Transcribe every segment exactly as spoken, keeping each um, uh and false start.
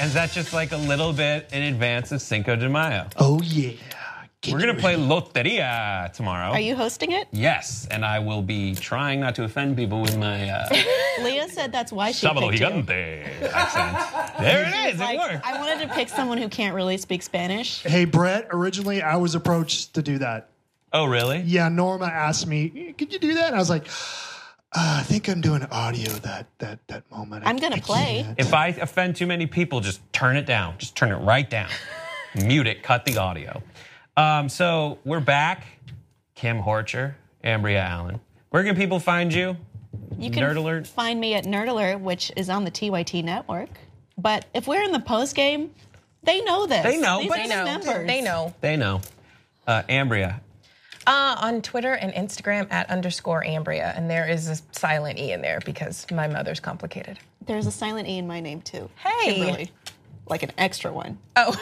And that's just like a little bit in advance of Cinco de Mayo. Oh, yeah. Get We're going to play Loteria tomorrow. Are you hosting it? Yes, and I will be trying not to offend people with my... Uh, Leah said that's why she Sábado picked Gigante you. accent. There it is, like, it worked. I wanted to pick someone who can't really speak Spanish. Hey, Brett, originally I was approached to do that. Oh, really? Yeah, Norma asked me, could you do that? And I was like, uh, I think I'm doing audio that that that moment. I'm going to play. Can't. If I offend too many people, just turn it down. Just turn it right down. Mute it, cut the audio. Um, so we're back. Kim Horcher, Ambria Allen. Where can people find you? You can Nerd Alert? find me at Nerd Alert, which is on the T Y T network. But if we're in the post game, they know this. They know, These but are they the know. members. They know. They know. Uh, Ambria. Uh, on Twitter and Instagram at underscore Ambria. And there is a silent E in there because my mother's complicated. There's a silent E in my name, too. Hey. Kimberly. Like an extra one. Oh.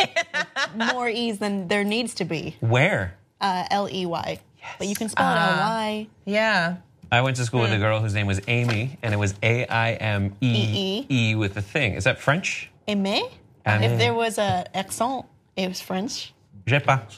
More E's than there needs to be. Where? Uh, L E Y. Yes. But you can spell it L Y. Yeah. I went to school with a girl whose name was Amy, and it was A I M E E with the thing. Is that French? Aimé? Aimé. If there was a accent, it was French. Je sais pas.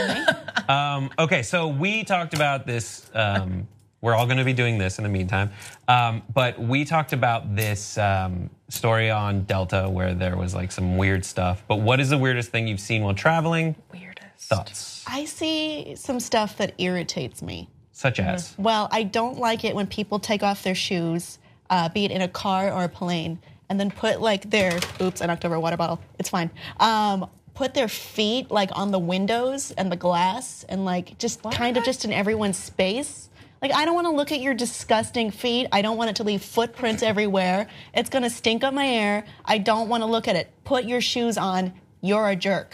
um, okay, so we talked about this. Um, we're all going to be doing this in the meantime. Um, but we talked about this um, story on Delta where there was like some weird stuff. But what is the weirdest thing you've seen while traveling? Weirdest. Thoughts? I see some stuff that irritates me. Such as? Well, I don't like it when people take off their shoes, uh, be it in a car or a plane, and then put like their, oops, I knocked over a water bottle. It's fine. Um, put their feet like on the windows and the glass and like just what? kind of just in everyone's space. Like, I don't want to look at your disgusting feet. I don't want it to leave footprints everywhere. It's going to stink up my air. I don't want to look at it. Put your shoes on. You're a jerk.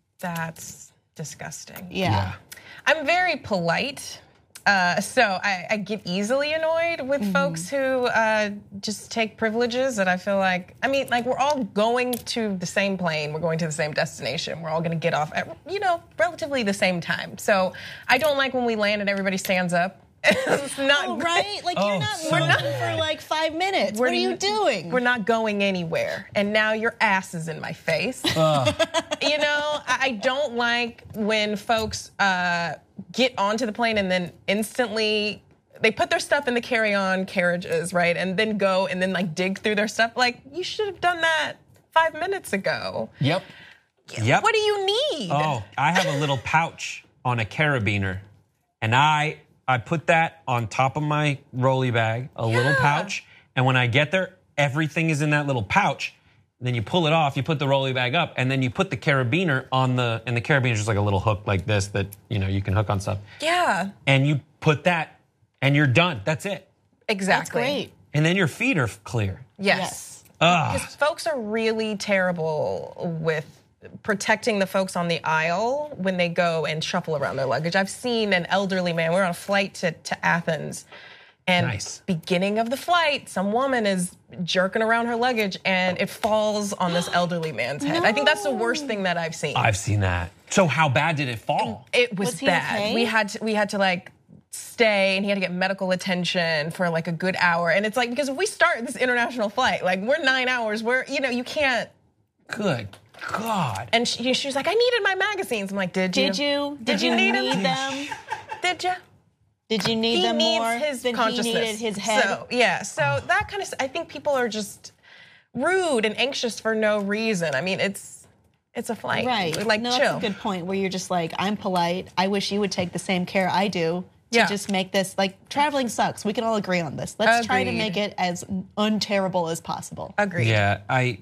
That's disgusting. Yeah. yeah. I'm very polite. Uh, so I, I get easily annoyed with mm-hmm. folks who uh, just take privileges that I feel like, I mean, like we're all going to the same plane, we're going to the same destination, we're all gonna get off at, you know, relatively the same time. So I don't like when we land and everybody stands up. It's not oh, right? Like oh, you're not so moving for like five minutes. What are you doing? We're not going anywhere. And now your ass is in my face. Uh. You know, I, I don't like when folks uh, get onto the plane and then instantly they put their stuff in the carry-on carriages, right? And then go and then like dig through their stuff. Like, you should have done that five minutes ago. Yep. Yep. What do you need? Oh, I have a little pouch on a carabiner, and I I put that on top of my rolly bag, a yeah. little pouch, and when I get there, everything is in that little pouch. Then you pull it off, you put the rolly bag up, and then you put the carabiner on the, and the carabiner is just like a little hook like this that, you know, you can hook on stuff. Yeah. And you put that, and you're done. That's it. Exactly. That's great. And then your feet are clear. Yes. yes. Because folks are really terrible with protecting the folks on the aisle when they go and shuffle around their luggage. I've seen an elderly man, we were on a flight to, to Athens, and nice. beginning of the flight, some woman is jerking around her luggage and it falls on this elderly man's head. No. I think that's the worst thing that I've seen. I've seen that. So how bad did it fall? It was, was bad. Okay? We had to, we had to like stay, and he had to get medical attention for like a good hour. And it's like, because if we start this international flight, like we're nine hours, we're, you know, you can't. Good God. And she, she was like, I needed my magazines. I'm like, did you? Did you? Did, did you, you need, need them? them? Did you? Did you need he them needs more his than consciousness. he needed his head? So, yeah, so oh. that kind of, I think people are just rude and anxious for no reason. I mean, it's it's a flight. Right. Like, no, chill. that's a good point where you're just like, I'm polite. I wish you would take the same care I do to yeah. just make this, like, traveling sucks. We can all agree on this. Let's Agreed. try to make it as unterrible as possible. Agreed. Yeah, I,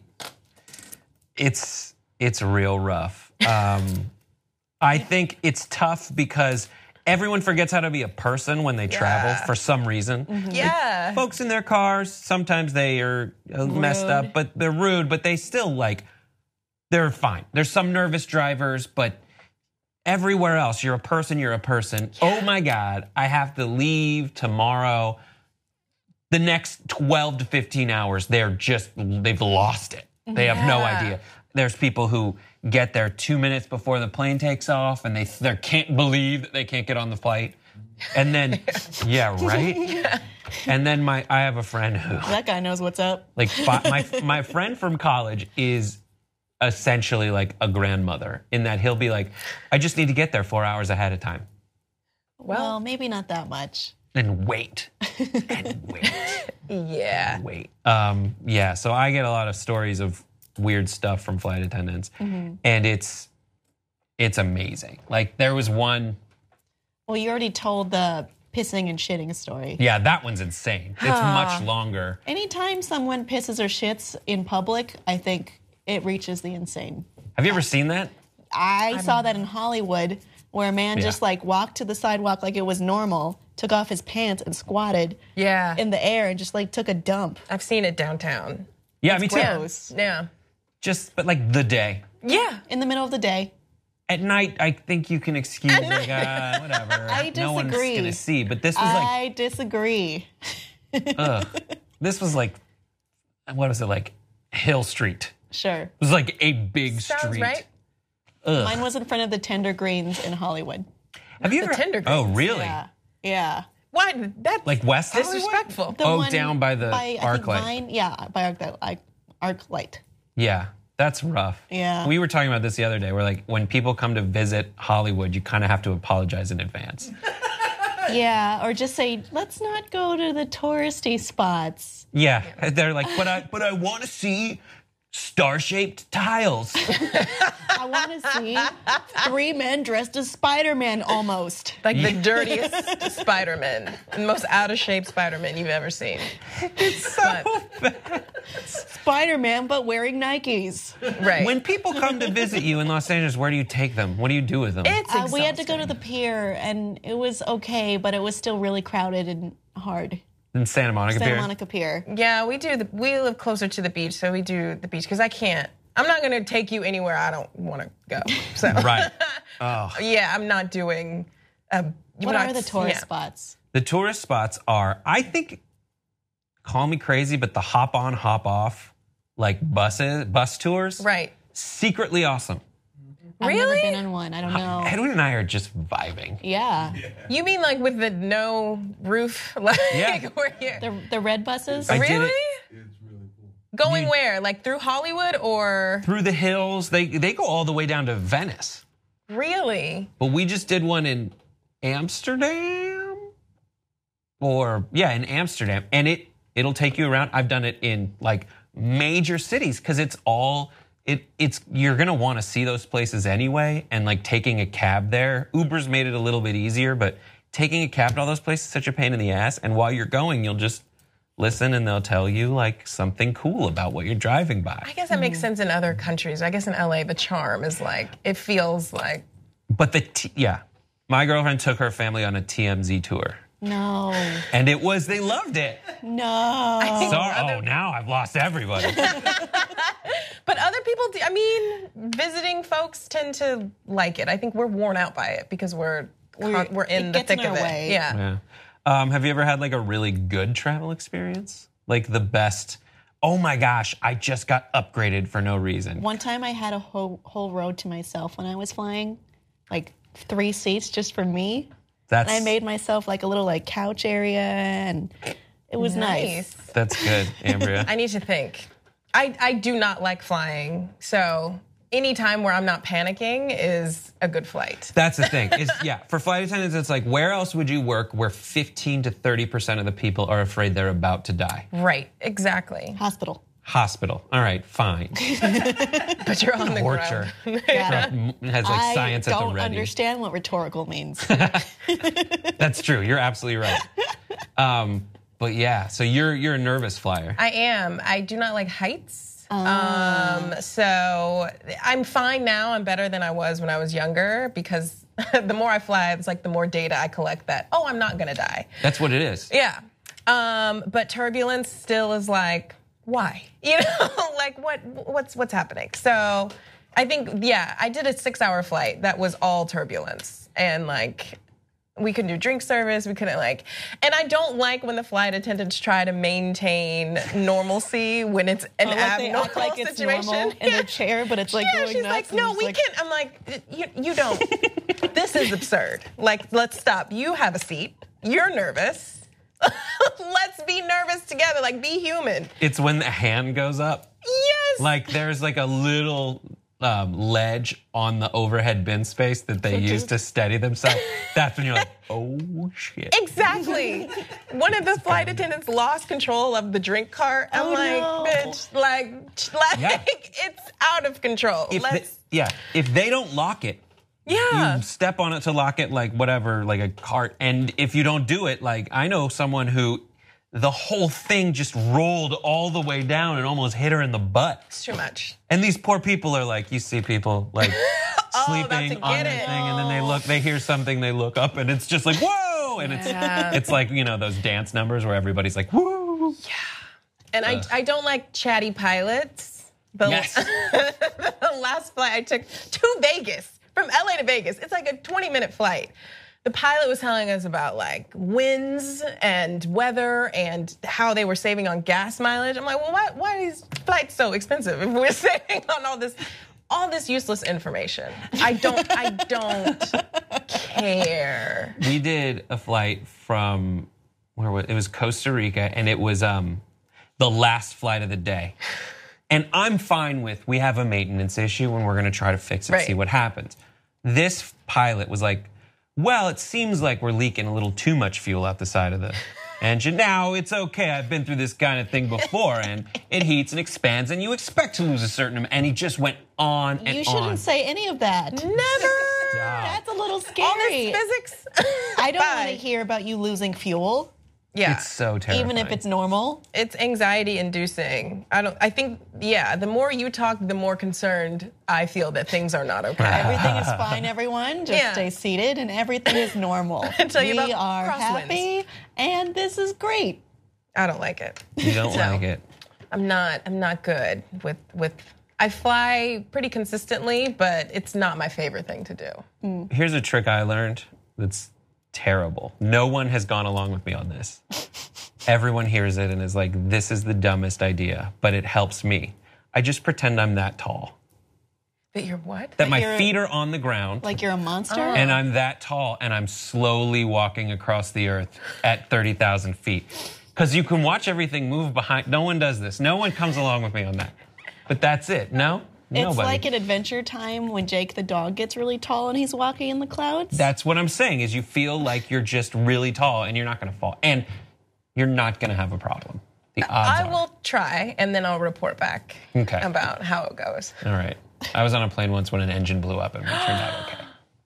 it's, it's real rough. Um, I think it's tough because everyone forgets how to be a person when they yeah. travel for some reason. Mm-hmm. Yeah. Like, folks in their cars, sometimes they are messed rude. up, but they're rude, but they still like, they're fine. There's some nervous drivers, but everywhere else, you're a person, you're a person. Yeah. Oh my God, I have to leave tomorrow. The next twelve to fifteen hours, they're just, they've lost it. They have yeah. no idea. There's people who get there two minutes before the plane takes off and they they can't believe that they can't get on the flight. And then, yeah, right? Yeah. And then my, I have a friend who, That guy knows what's up. like, fi- my my friend from college is essentially like a grandmother in that he'll be like, I just need to get there four hours ahead of time. Well, Well, maybe not that much. And wait, and wait, yeah. and wait. Um, yeah, so I get a lot of stories of weird stuff from flight attendants, and it's it's amazing. Like there was one. Well, you already told the pissing and shitting story. Yeah, that one's insane. It's much longer. Anytime someone pisses or shits in public, I think it reaches the insane. Have you ever seen that? I saw that in Hollywood where a man Yeah. just like walked to the sidewalk like it was normal, took off his pants and squatted Yeah. in the air and just like took a dump. I've seen it downtown. Yeah, me too. Gross. Yeah. Just but like the day. Yeah. In the middle of the day. At night, I think you can excuse At like night. uh, whatever. I No one's disagree. gonna see. But this was like, I disagree. ugh. This was like, what was it like? Hill Street. Sure. It was like a big Sounds street. right. Ugh. Mine was in front of the Tender Greens in Hollywood. Have you The ever? Tender Oh, Greens. really? Yeah. Yeah. Why? That's Like West Hollywood? disrespectful. The Oh, one down by the by, I arc think light. Vine, yeah, by arc, like, arc light. Yeah, that's rough. Yeah. We were talking about this the other day. Where like when people come to visit Hollywood, you kind of have to apologize in advance. Yeah, or just say, let's not go to the touristy spots. Yeah, they're like, but I, but I want to see star-shaped tiles. I want to see three men dressed as Spider-Man almost. Like the dirtiest Spider-Man, the most out of shape Spider-Man you've ever seen. It's so bad. Spider-Man, but wearing Nikes. Right. When people come to visit you in Los Angeles, where do you take them? What do you do with them? it's Uh, we had to go to exhausting. the pier, and it was okay, but it was still really crowded and hard. in Santa Monica Santa Pier? Monica Pier. Yeah, we do. The, we live closer to the beach, so we do the beach because I can't. I'm not going to take you anywhere I don't want to go. So Right. Oh. yeah, I'm not doing. Uh, What not- are the tourist yeah. spots? The tourist spots are, I think, call me crazy, but the hop on, hop off, like buses, bus tours, Right. secretly awesome. I've Really? never been on one. I don't know. Edwin and I are just vibing. Yeah. You mean like with the no roof? Like Yeah. where you The, the red buses? I did really? it. Going You- where? Like through Hollywood or Through the hills, they they go all the way down to Venice. really? But we just did one in Amsterdam, or yeah, in Amsterdam, and it it'll take you around. I've done it in like major cities because it's all it it's you're gonna want to see those places anyway, and like taking a cab there. Uber's made it a little bit easier, but taking a cab to all those places is such a pain in the ass. And while you're going, you'll just listen and they'll tell you like something cool about what you're driving by. I guess that makes sense in other countries. I guess in L A, the charm is like it feels like But the t- yeah, my girlfriend took her family on a T M Z tour, No. and it was they loved it. No. Sorry, oh, now I've lost everybody. But other people, do, I mean, visiting folks tend to like it. I think we're worn out by it because we're we're, We're- we're in it the gets in thick of our it. way. Yeah. Yeah. Um, have you ever had like a really good travel experience? Like the best? Oh my gosh, I just got upgraded for no reason. One time I had a whole, whole road to myself when I was flying, like three seats just for me. That's And I made myself like a little like couch area, and it was nice. that's good, Ambria. I need to think. I, I do not like flying, so any time where I'm not panicking is a good flight. That's the thing. Is yeah, for flight attendants, it's like where else would you work where fifteen to thirty percent of the people are afraid they're about to die? Right, exactly. Hospital. Hospital. All right, fine. But you're on the Torture. ground. Yeah. It has like I science at the don't ready. understand what rhetorical means. That's true. You're absolutely right. Um, but yeah, so you're you're a nervous flyer. I am. I do not like heights. Um, so I'm fine now. I'm better than I was when I was younger because the more I fly, it's like the more data I collect that, oh, I'm not gonna die. That's what it is. Yeah. Um, but turbulence still is like, why? You know, like what what's what's happening? So I think, yeah, I did a six hour flight that was all turbulence. And like We couldn't do drink service. We couldn't like, and I don't like when the flight attendants try to maintain normalcy when it's an Oh, like they abnormal act like it's situation normal in their chair, but it's like yeah, going she's nuts. like, and no, just we like, can't. I'm like, you, you don't. This is absurd. Like, let's stop. You have a seat. You're nervous. Let's be nervous together. Like, be human. It's when the hand goes up. Yes. Like there's like a little um, ledge on the overhead bin space that they use to steady themselves. That's when you're like, oh shit. Exactly. One of the flight attendants lost control of the drink cart. I'm Oh, like, no. bitch, like, like Yeah. it's out of control. If Let's, they, yeah, if they don't lock it, yeah. you step on it to lock it, like whatever, like a cart. And if you don't do it, like I know someone who the whole thing just rolled all the way down and almost hit her in the butt. It's too much. And these poor people are like, you see people like Oh, sleeping that's a on get their it. thing, and then they look, they hear something, they look up, and it's just like, whoa! And Yeah. it's it's like, you know, those dance numbers where everybody's like, woo! And I, I don't like chatty pilots. The, Yes. the last flight I took to Vegas, from L A to Vegas, it's like a twenty minute flight. The pilot was telling us about like winds and weather and how they were saving on gas mileage. I'm like, well, why, why are these flights so expensive if we're saving on all this, all this useless information? I don't, I don't care. We did a flight from where was it? Was Costa Rica, and it was um the last flight of the day. And I'm fine with we have a maintenance issue and we're gonna try to fix it, Right. see what happens. This pilot was like, well, it seems like we're leaking a little too much fuel out the side of the engine. Now, it's okay, I've been through this kind of thing before, and it heats and expands, and you expect to lose a certain amount, and he just went on and you shouldn't on. say any of that. Never. That's a little All scary. this physics. I don't want Bye. to hear about you losing fuel, Yeah. It's so terrifying. even if it's normal. It's anxiety inducing. I don't I think yeah, the more you talk, the more concerned I feel that things are not okay. Everything is fine, everyone. Just Yeah. stay seated, and everything is normal. Tell you we about are crosswinds. happy, and this is great. I don't like it. You don't No. like it. I'm not I'm not good with with I fly pretty consistently, but it's not my favorite thing to do. Here's a trick I learned that's terrible. No one has gone along with me on this. Everyone hears it and is like, this is the dumbest idea, but it helps me. I just pretend I'm that tall. That you're what? That my you're- feet are on the ground Like you're a monster. and I'm that tall and I'm slowly walking across the earth at thirty thousand feet. Because you can watch everything move behind. No one does this. No one comes along with me on that. But that's it. No? It's Nobody. like an Adventure Time when Jake the dog gets really tall and he's walking in the clouds. That's what I'm saying is you feel like you're just really tall and you're not going to fall. And you're not going to have a problem. The odds I are. will try and then I'll report back Okay. about how it goes. All right. I was on a plane once when an engine blew up and it turned out okay.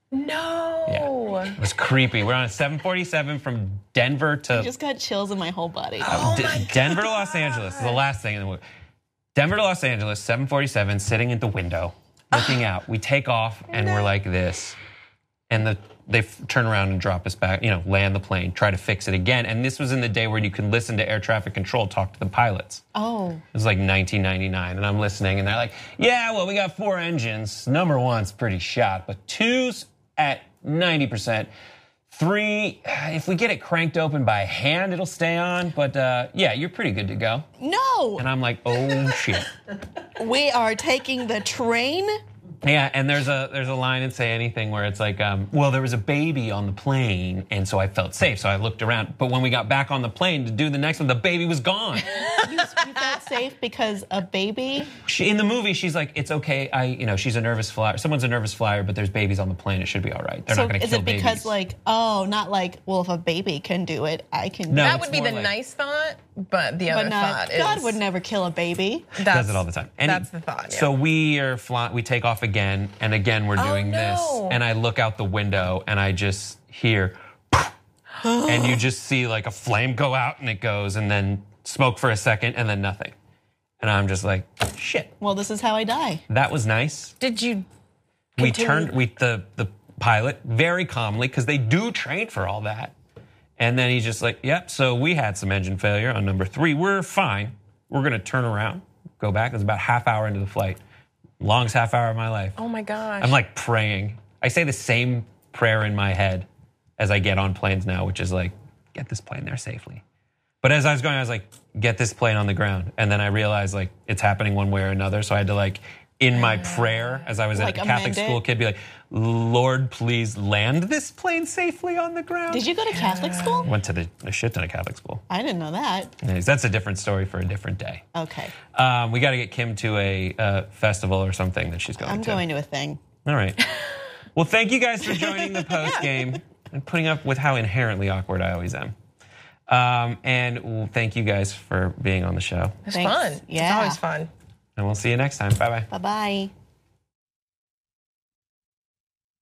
No. It was creepy. We're on a seven forty-seven from Denver to I just got chills in my whole body. Oh D- my Denver to Los Angeles. The last thing in the movie. Denver to Los Angeles, seven forty-seven, sitting at the window, looking out. We take off and we're like this. And the they f- turn around and drop us back, you know, land the plane, try to fix it again. And this was in the day where you can listen to air traffic control talk to the pilots. Oh, It was like nineteen ninety-nine, and I'm listening, and they're like, yeah, well, we got four engines. Number one's pretty shot, but two's at ninety percent. Three, if we get it cranked open by hand, it'll stay on, but uh, yeah, you're pretty good to go. no. And I'm like, oh, shit. We are taking the train. Yeah, and there's a there's a line in Say Anything where it's like, um, well, there was a baby on the plane, and so I felt safe, so I looked around. But when we got back on the plane to do the next one, the baby was gone. You, you felt safe because a baby. She, in the movie, she's like, it's okay. I, you know, she's a nervous flyer. Someone's a nervous flyer, but there's babies on the plane. It should be all right. They're So not going to is kill it because babies. like, oh, not like, well, if a baby can do it, I can. do No, it. That it's would be more the like- nice thought, but the But other not. thought God is would never kill a baby. that's, does it all the time. And that's the thought. Yeah. So we are flying. We take off again, and again we're doing this. no. And I look out the window, and I just hear, and you just see like a flame go out, and it goes, and then smoke for a second, and then nothing. And I'm just like, shit. Well, this is how I die. That was nice. did you? We Continue. turned we the the pilot very calmly because they do train for all that. And then he's just like, yep, so we had some engine failure on number three. We're fine. We're gonna turn around, go back. It was about half hour into the flight. Longest half hour of my life. Oh my gosh. I'm like praying. I say the same prayer in my head as I get on planes now, which is like, get this plane there safely. But as I was going, I was like, get this plane on the ground. And then I realized like it's happening one way or another. So I had to like, in my prayer, as I was Like a Catholic amend it? school kid, be like, Lord, please land this plane safely on the ground. Did you go to Catholic school? Went to the a shit ton of Catholic school. I didn't know that. Anyways, that's a different story for a different day. Okay. Um, we got to get Kim to a uh, festival or something that she's going I'm to. going to a thing. All right. Well, thank you guys for joining the post game and putting up with how inherently awkward I always am. Um, and well, thank you guys for being on the show. It's Thanks. fun. It's Yeah. always fun. And we'll see you next time. Bye bye. Bye bye.